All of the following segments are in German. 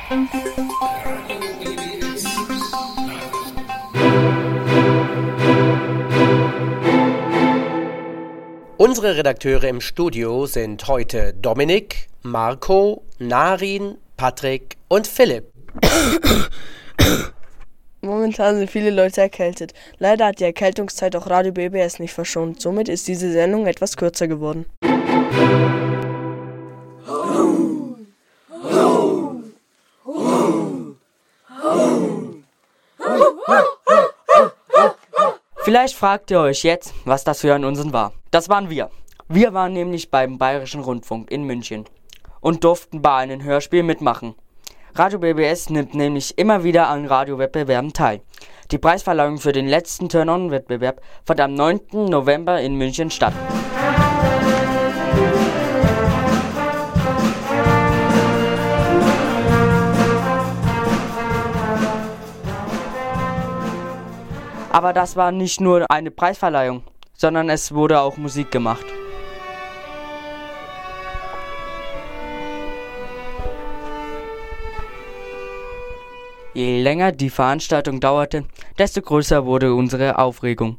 Unsere Redakteure im Studio sind heute Dominik, Marco, Narin, Patrick und Philipp. Momentan sind viele Leute erkältet. Leider hat die Erkältungszeit auch Radio BBS nicht verschont. Somit ist diese Sendung etwas kürzer geworden. Vielleicht fragt ihr euch jetzt, was das für ein Unsinn war. Das waren wir. Wir waren nämlich beim Bayerischen Rundfunk in München und durften bei einem Hörspiel mitmachen. Radio BBS nimmt nämlich immer wieder an Radiowettbewerben teil. Die Preisverleihung für den letzten Turn-On-Wettbewerb fand am 9. November in München statt. Aber das war nicht nur eine Preisverleihung, sondern es wurde auch Musik gemacht. Je länger die Veranstaltung dauerte, desto größer wurde unsere Aufregung.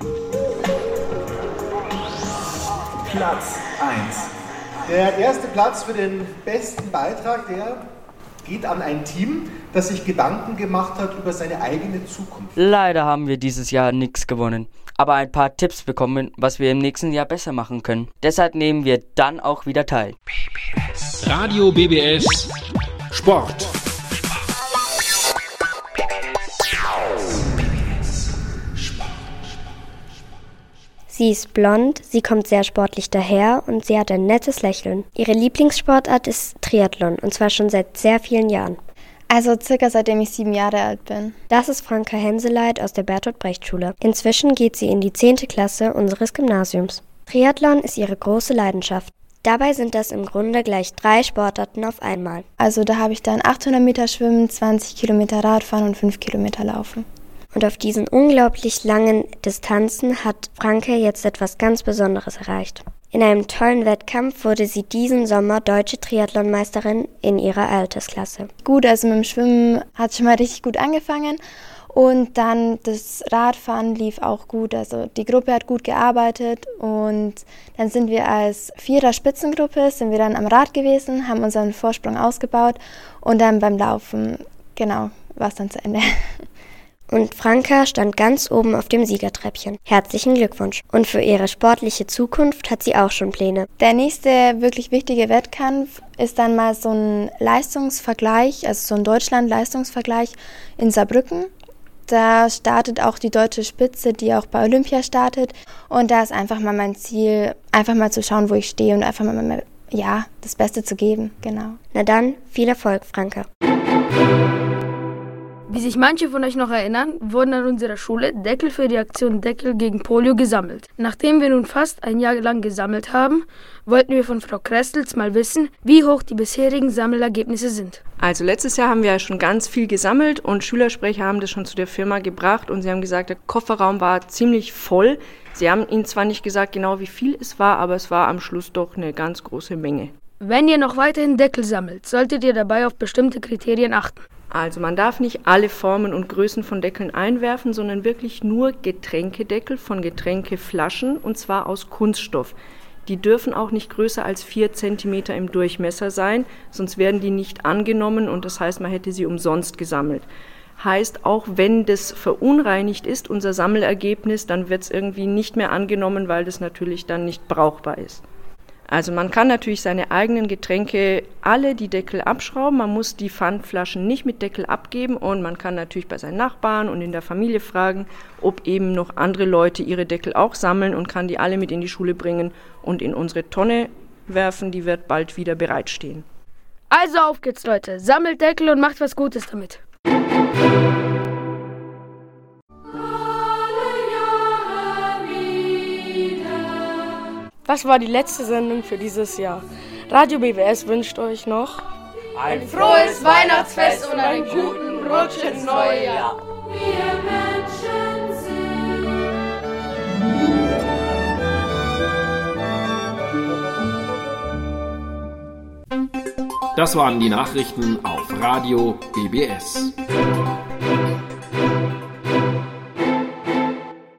Platz 1. Der erste Platz für den besten Beitrag, der geht an ein Team, das sich Gedanken gemacht hat über seine eigene Zukunft. Leider haben wir dieses Jahr nichts gewonnen, aber ein paar Tipps bekommen, was wir im nächsten Jahr besser machen können. Deshalb nehmen wir dann auch wieder teil. BBS. Radio BBS Sport. Sie ist blond, sie kommt sehr sportlich daher und sie hat ein nettes Lächeln. Ihre Lieblingssportart ist Triathlon und zwar schon seit sehr vielen Jahren. Also circa seitdem ich 7 Jahre alt bin. Das ist Franka Henseleit aus der Bertolt-Brecht-Schule. Inzwischen geht sie in die 10. Klasse unseres Gymnasiums. Triathlon ist ihre große Leidenschaft. Dabei sind das im Grunde gleich 3 Sportarten auf einmal. Also da habe ich dann 800 Meter Schwimmen, 20 Kilometer Radfahren und 5 Kilometer Laufen. Und auf diesen unglaublich langen Distanzen hat Franke jetzt etwas ganz Besonderes erreicht. In einem tollen Wettkampf wurde sie diesen Sommer deutsche Triathlonmeisterin in ihrer Altersklasse. Gut, also mit dem Schwimmen hat schon mal richtig gut angefangen und dann das Radfahren lief auch gut. Also die Gruppe hat gut gearbeitet und dann sind wir als 4er Spitzengruppe sind wir dann am Rad gewesen, haben unseren Vorsprung ausgebaut und dann beim Laufen, genau, war es dann zu Ende. Und Franka stand ganz oben auf dem Siegertreppchen. Herzlichen Glückwunsch. Und für ihre sportliche Zukunft hat sie auch schon Pläne. Der nächste wirklich wichtige Wettkampf ist dann mal so ein Leistungsvergleich, also so ein Deutschland-Leistungsvergleich in Saarbrücken. Da startet auch die deutsche Spitze, die auch bei Olympia startet. Und da ist einfach mal mein Ziel, einfach mal zu schauen, wo ich stehe und einfach mal das Beste zu geben. Genau. Na dann, viel Erfolg, Franka. Wie sich manche von euch noch erinnern, wurden an unserer Schule Deckel für die Aktion Deckel gegen Polio gesammelt. Nachdem wir nun fast ein Jahr lang gesammelt haben, wollten wir von Frau Krestels mal wissen, wie hoch die bisherigen Sammelergebnisse sind. Also letztes Jahr haben wir ja schon ganz viel gesammelt und Schülersprecher haben das schon zu der Firma gebracht und sie haben gesagt, der Kofferraum war ziemlich voll. Sie haben ihnen zwar nicht gesagt genau, wie viel es war, aber es war am Schluss doch eine ganz große Menge. Wenn ihr noch weiterhin Deckel sammelt, solltet ihr dabei auf bestimmte Kriterien achten. Also man darf nicht alle Formen und Größen von Deckeln einwerfen, sondern wirklich nur Getränkedeckel von Getränkeflaschen und zwar aus Kunststoff. Die dürfen auch nicht größer als 4 cm im Durchmesser sein, sonst werden die nicht angenommen und das heißt, man hätte sie umsonst gesammelt. Heißt, auch wenn das verunreinigt ist, unser Sammelergebnis, dann wird es irgendwie nicht mehr angenommen, weil das natürlich dann nicht brauchbar ist. Also man kann natürlich seine eigenen Getränke alle die Deckel abschrauben, man muss die Pfandflaschen nicht mit Deckel abgeben und man kann natürlich bei seinen Nachbarn und in der Familie fragen, ob eben noch andere Leute ihre Deckel auch sammeln und kann die alle mit in die Schule bringen und in unsere Tonne werfen, die wird bald wieder bereitstehen. Also auf geht's, Leute, sammelt Deckel und macht was Gutes damit. Das war die letzte Sendung für dieses Jahr. Radio BBS wünscht euch noch ein frohes Weihnachtsfest und einen guten Rutsch ins neue Jahr. Wir Menschen sind. Das waren die Nachrichten auf Radio BBS.